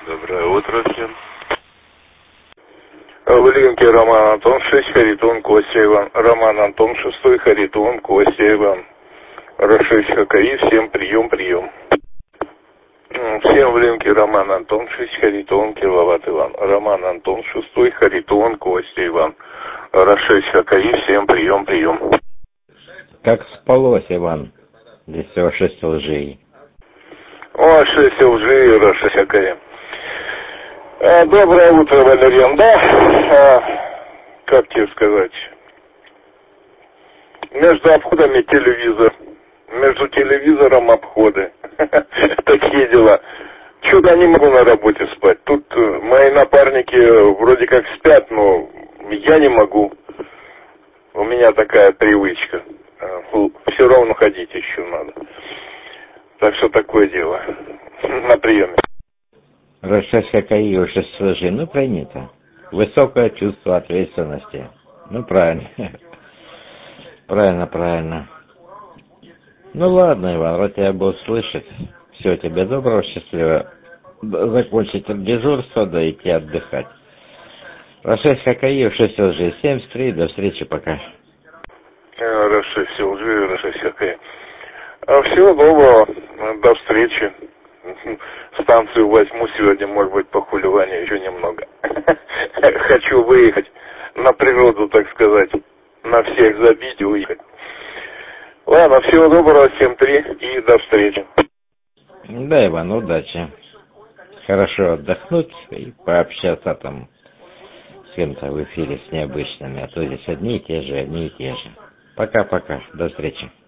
Доброе утро всем. Валерьянки Роман Антон, 6, Харитон, Костя Иван. Роман Антон, 6, Харитон, Костя Иван. Рашевич ХКИ, всем прием. Всем в линке Роман Антон, 6, Харитон, Киловатт Иван. Роман Антон, 6, Харитон, Костя Иван. Рашевич ХКИ, всем прием. Как спалось, Иван? Здесь всего 6 лжей. О, 6 лжей, Рашевич ХКИ. Доброе утро, Валерьян. Да, как тебе сказать? Между обходами телевизор. Между телевизором обходы. Такие дела. Чудо не могу на работе спать. Тут мои напарники вроде как спят, но я не могу. У меня такая привычка. Все равно ходить еще надо. Так что такое дело. На приеме. Рашевич ХКИ уже служи, принято. Высокое чувство ответственности. Правильно. Правильно. Ладно, Иван, рад тебя был слышать. Всего тебе доброго, счастливо закончить дежурство, да идти отдыхать. Рашевич ХКИ, 6 лжи, 73, до встречи, пока. Рашевич лжи, Рашевич ХКИ. Всего доброго, до встречи. Станцию возьму сегодня, может быть, по хулиганию еще немного. Хочу выехать на природу, так сказать, на всех забить и уехать. Ладно, всего доброго, всем 3 и до встречи. Да, Иван, удачи. Хорошо отдохнуть и пообщаться там с кем-то в эфире, с необычными, а то здесь одни и те же. Пока, до встречи.